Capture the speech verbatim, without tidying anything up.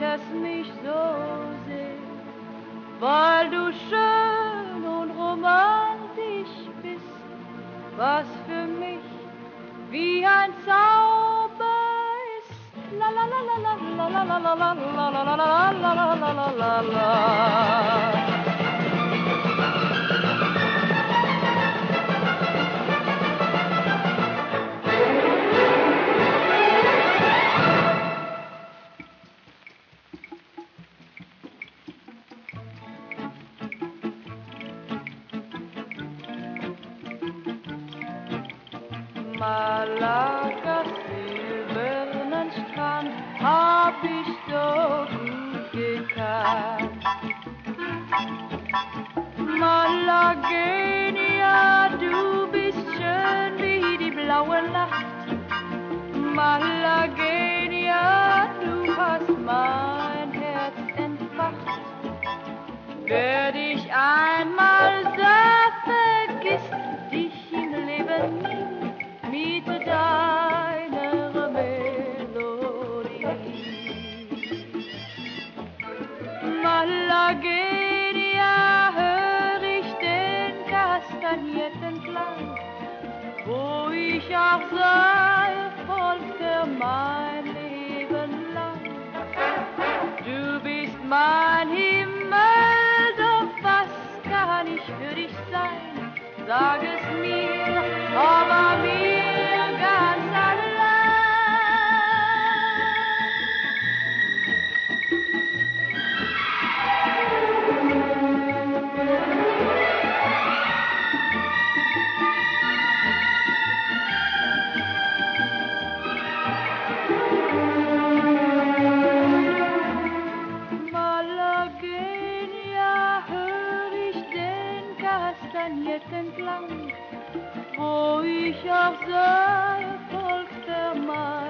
es mich so sehr, weil du schön und romantisch bist, was für mich wie ein Zauber ist. La la la la la la la la la la la la la la la la la la. Malaga, silbernen Strand, hab ich so gut gekannt. Malagenia, du bist schön wie die blaue Nacht. Malagenia, du hast mein Herz entfacht. Werd ich einmal sehr vergisst dich im Leben nie mit deiner Melodie. Malagenia, hör ich den Kastagnettenklang, wo ich auch sei, folgte mein Leben lang. Du bist mein Himmel, doch was kann ich für dich sein? Sag es mir, aber mir ganz allein. Malagenia, hör ich den Kastagnettenklang, wo ich auch sei, folgte mein